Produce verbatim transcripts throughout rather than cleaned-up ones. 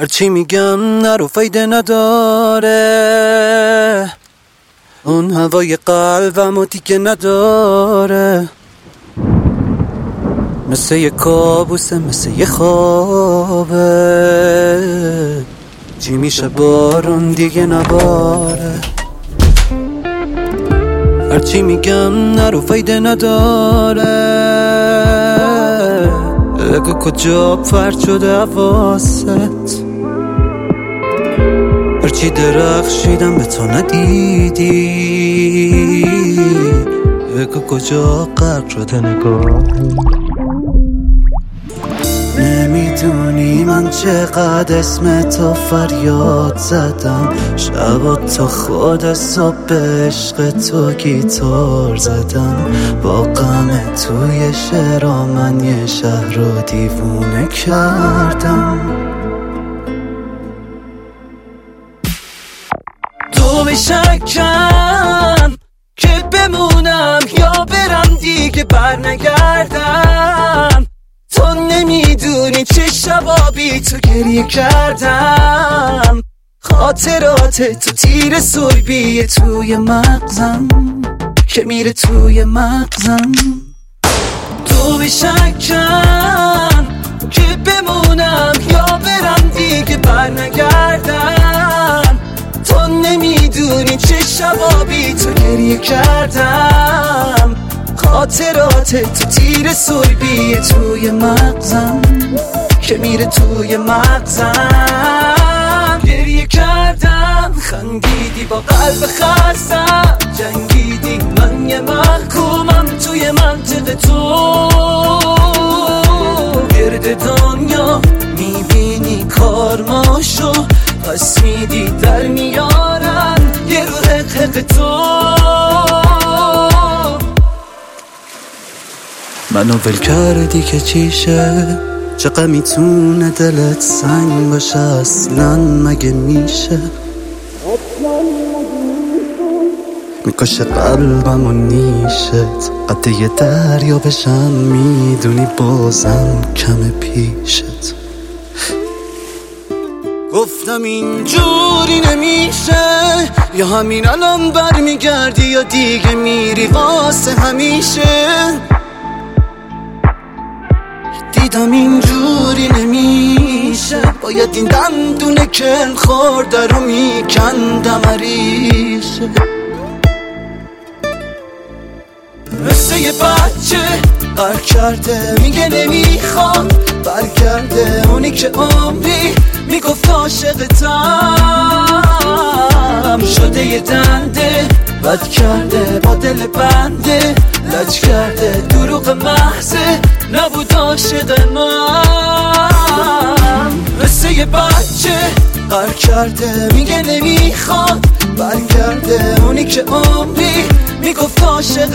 هرچی میگم نرو فایده نداره، اون هوای قلبمو دیگه نداره. مثل یه کابوسه، مثل یه خوابه، چی میشه بارون دیگه نباره. هرچی میگم نرو فایده نداره، بگو کجا پرت شده حواست. هرچی درخشیدم به تو ندیدی، بگو کجا غرق شده نگاهی. نمیدونی من چقدر اسم تو فریاد زدم، شبا تا خود صبح به عشق تو گیتار زدم. با غم توی شعرها من یه شهر رو دیوونه کردم. تو به شکم که بمونم یا برم دیگه بر نگردم. تو نمیدونی چه شبا بی تو گریه کردم. خاطرات تو تیر سربیه توی مغزم که میره توی مغزم. تو به شکم که بمونم یا برم دیگه بر نگردم. تو نمیدونی چه شبا بی تو گریه کردم. خاطرات تو تیر سربیه توی مغزم که میره توی مغزم. گریه کردم، خندیدی با قلب خستم، جنگیدی من یه محکومم توی منطقه تو. گرد دنیا میبینی کارماشو، پس میدی در میارن یه رو حق حق تو. منو ول کردی که چیشه، چقدر میتونه دلت سنگ باشه، اصلا مگه میشه؟ میکشه قلبم و نیشت، قد یه دریا بشم میدونی بازم کم پیشت. گفتم اینجوری نمیشه، یا همین الان برمیگردی یا دیگه میری واسه همیشه. دیدم اینجوری نمیشه، باید این دندونه کل خورده رو میکندم عریشه. مثل یه بچه قر کرده میگه نمیخواد برگرده، اونی که عمری میگفت عاشقتم. شده یه دنده بد کرده با دل بنده، لج کرده دروغ محضه نبود عاشق من. مثل یه بچه قر کرده میگه نمیخواد برگرده، اونی که عمری میگفت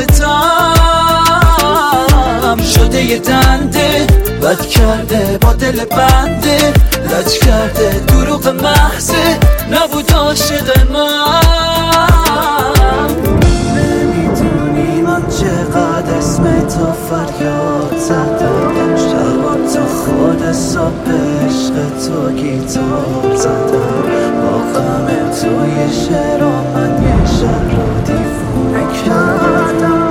عاشقتم. شده یه دنده بد کرده با دل بنده، لج کرده دروغ محضه نبود عاشق من. نمیدونی من چقدر اسم تو فریاد زدم، شبا تا خود صبح به عشق تو گیتار زدم. با غم توی شعرها من یه شهر رو دیوونه کردم.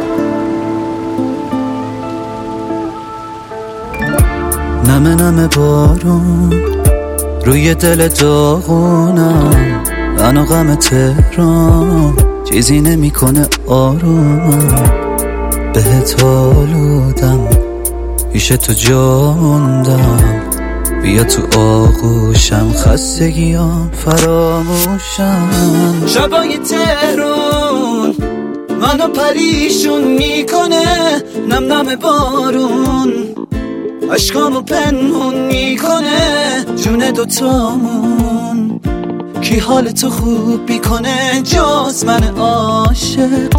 نمه نمه بارون روی دل داغونم، من و غم تهران چیزی نمیکنه آروم. بهت آلودم پیش تو جاندم، بیا تو آغوشم خستگیام فراموشم. شبای تهرون منو پریشون میکنه، نم نم بارون عشقامو پنهون میکنه. جون دوتامون کی حال تو خوب میکنه جز من عاشق.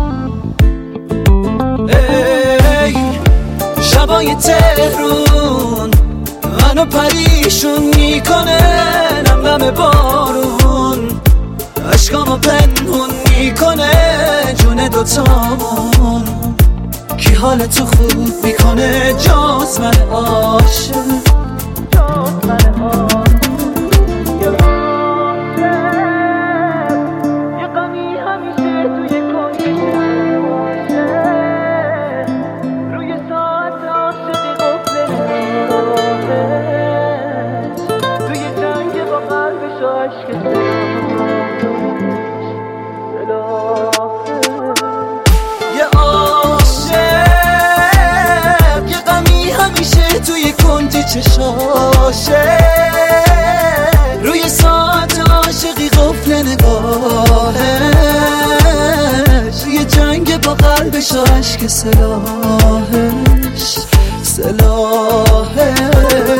ای شبای تهرون منو پریشون میکنه، نم نم بارون عشقامو پنهون میکنه. جون دوتامون کی حال تو خوب میکنه جز من عاشق. سلاحش سلاحش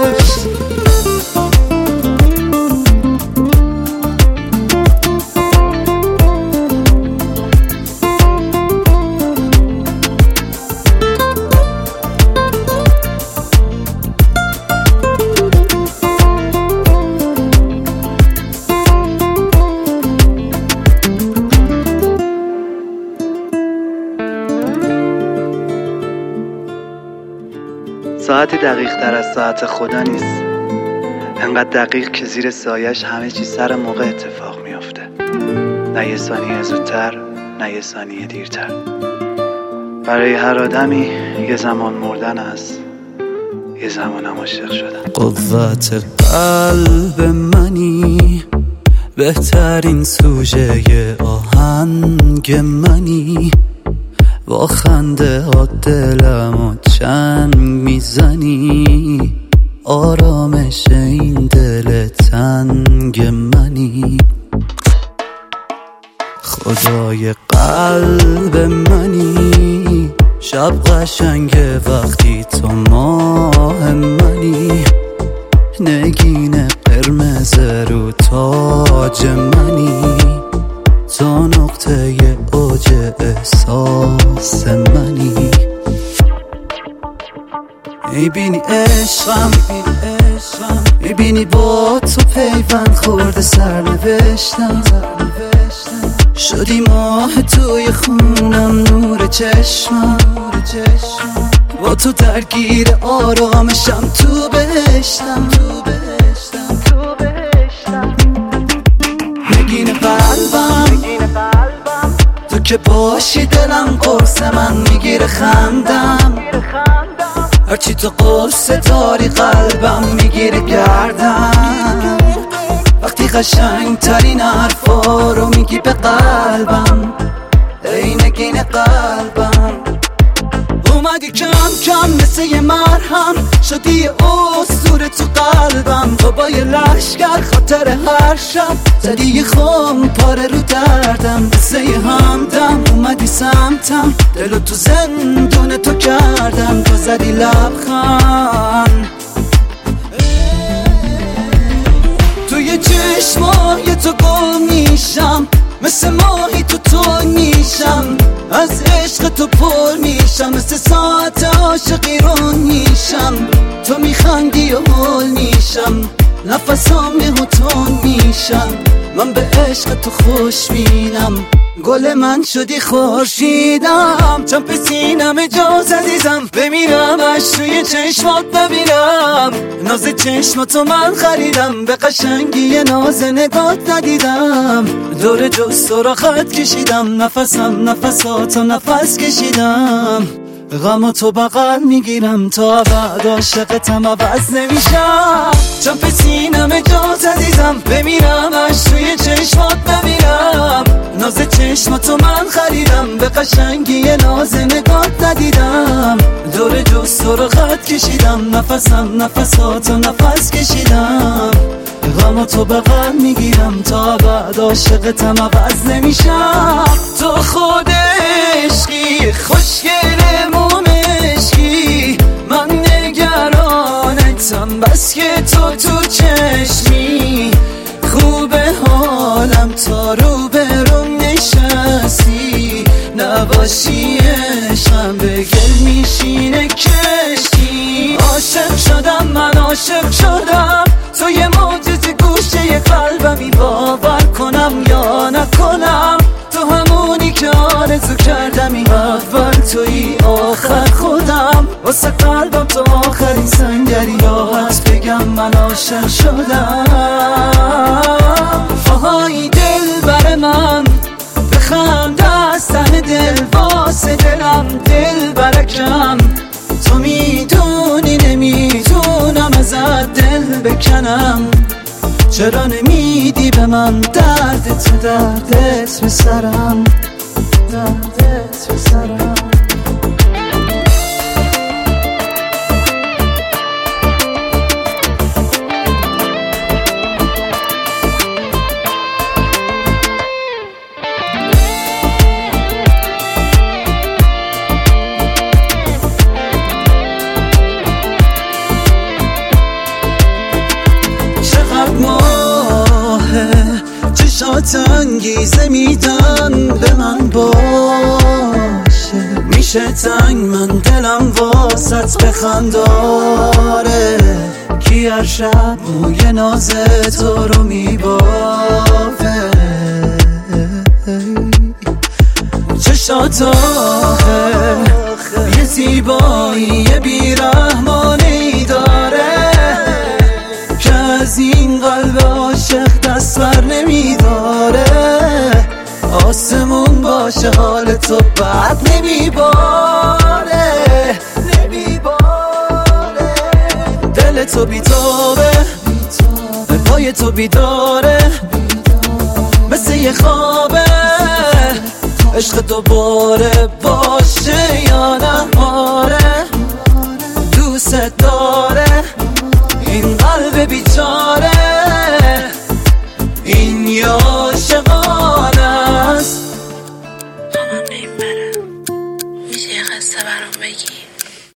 ساعتی دقیق تر از ساعت خدا نیست، انقدر دقیق که زیر سایش همه چی سر موقع اتفاق میافته، نه یه ثانیه زودتر نه یه ثانیه دیرتر. برای هر آدمی یه زمان مردن است، یه زمانم عاشق شدن. قوت قلب منی، بهترین سوژه آهنگ منی، با خنده ها دلمو چنگ میزنی، آرامش این دل تنگ منی. خدای قلب منی، شب قشنگه وقتی تو ماه منی، نگین قرمز رو تاج منی، تو نقطه اوج احساس منی. میبینی عشقم، میبینی با تو پیوند خورده سرنوشتم، شدی ماه توی خونم نور چشمم، با تو درگیر آرامشم تو بهشتم، نگین قلبم تو که باشی دلم قرص من میگیره خندم، هرچی تو قرص داری قلبم میگیره گردم، وقتی قشنگ ترین حرفا رو میگی به قلبم، ای نگین قلبم. اومدی کم کم مثل یه مرهم، شدی یه اسطوره تو قلبم، تو با یه لشگر خاطر هر شب زدی یه خم پاره رو دردم، مثل یه همدم اومدی سمتم، دلو تو زندون تو کردم، تو زدی لبخند توی چشمای تو گم میشم، مثل ماهی تو تو میشم، از عشق تو پر میشم، مثل ساعت عاشقی رون میشم، تو میخندی و حل میشم، نفسام یهوتون میشم، من به عشق تو خوش بینم، گل من شدی خورشیدم، چم به سینم اجاز عزیزم، بمیرم اش توی چشمات ببینم، ناز چشماتو من خریدم، به قشنگی ناز نگات ندیدم، دور جز تو را خط کشیدم، نفسم نفساتو نفس کشیدم، غم تو بغل میگیرم تا بعد عاشقتم عوض نمیشم، چم به سینم اجاز عزیزم، بمیرم اش توی چشمات ببینم، ناز چشماتو من خریدم، به قشنگی ناز نگات ندیدم، دور جز تو رو خط کشیدم، نفسم نفساتو نفس کشیدم، غم تو بغل میگیرم تا بعد عاشقتم عوض نمیشم، تو خود عشقی خوشگل مومشکی، من نگرانتم بس که تو تو چشمی، خوبه حالم تا رو برم نشستی، نباشی عشقم به گل میشینه کشتی، عاشق شدم من عاشق شدم، تو یه معجزه گوشه قلبمی، باور کنم یا نکنم، تو همونی که آرزو کردمی، اول توی آخر خودم، واسه قلبم تو آخرین سنگری، راحت بگم من عاشق شدم. آهای دل بر من بخند از ته دل، واسه دلم دل برکم، تو میدونی نمیتونم ازت دل بکنم، چرا نمیدی به من درد تو دردت به سرم، دردت به سرم. چشات انگیزه میدن به من باشه، میشه تنگ من دلم واسط بخنداره، کی هر شب موی ناز تو رو میبافه. چشات آخه یه زیبایی بیرحمانی داره که از این قلب عاشق دست بر نمیداره. آسمون باشه حال تو بد نمیباره، نمیباره. دل تو بیتابه، پای تو بیداره، مثل یه خوابه. عشق دوباره باشه یا نه؟ آره